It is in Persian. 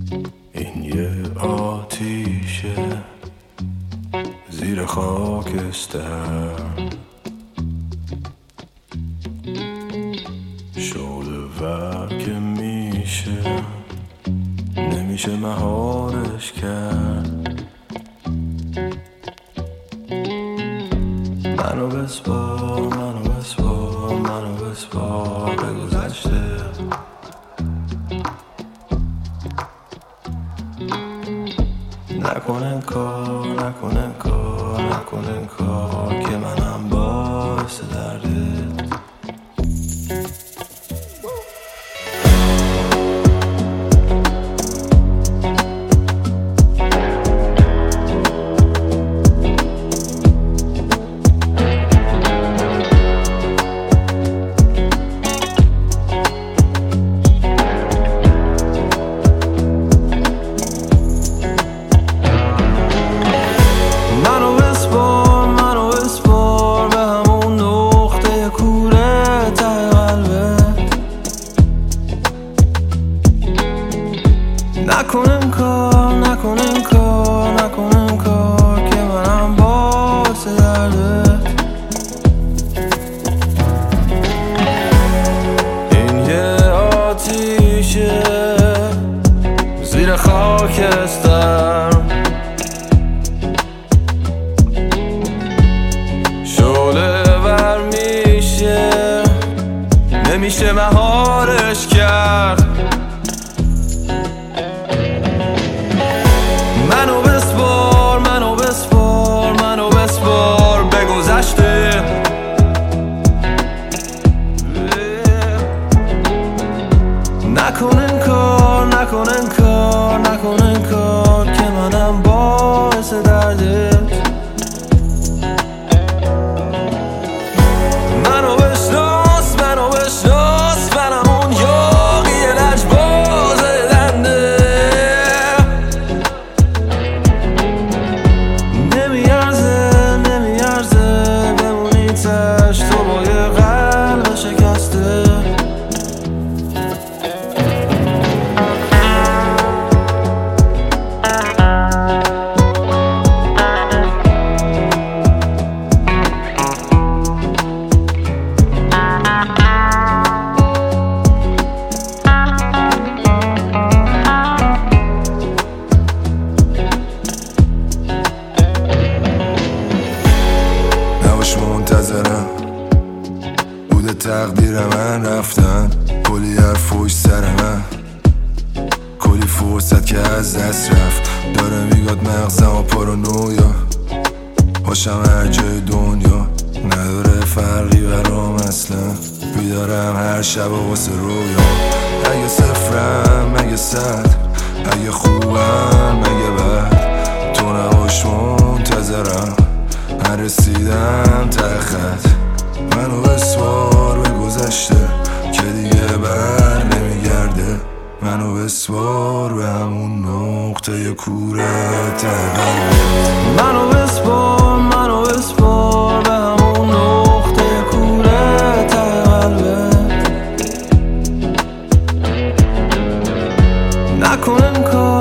این یه آتیشه زیر خاکستر، شعله ور که میشه نمیشه مهارش کرد. منو بسپار، منو بسپار، منو بسپار به گذشته. نکن انکار، نکن انکار، نکن انکار که منم باعث دردت. نکن انکار، نکن انکار، نکن انکار که منم باعث دردت. این یه آتیشه زیر خاکستر، شعله ور میشه نمیشه مهارش کرد. منو بسپار، منو بسپار، منو بسپار به گذشته. نکن انکار، نکن انکار، نکن انکار که منم باعث دردت. منو بشناس، منو بشناس، منم اون یاغی لجباز دنده. نمیارزه، نمیارزه بمونی تش تو با یه قلب شکسته. منتظرم بوده تقدیر من رفتن، کلی حرف پشت سر من، کلی فرصت که از دست رفت. داره میگاد مغزم و پارانویا، باشم هر جای دنیا نداره فرقی برام اصلا. بیدارم هر شب واسه رویا، اگه صفرم مگه صد، اگه خوبم مگه بد، تو نباش منتظرم نرسیدم ته خط. منو بسپار به گذشته که دیگه بر نمیگرده. منو بسپار به همون نقطه کوره ته قلبت. منو بسپار، منو بسپار به همون نقطه کوره ته قلبت. نکن انکار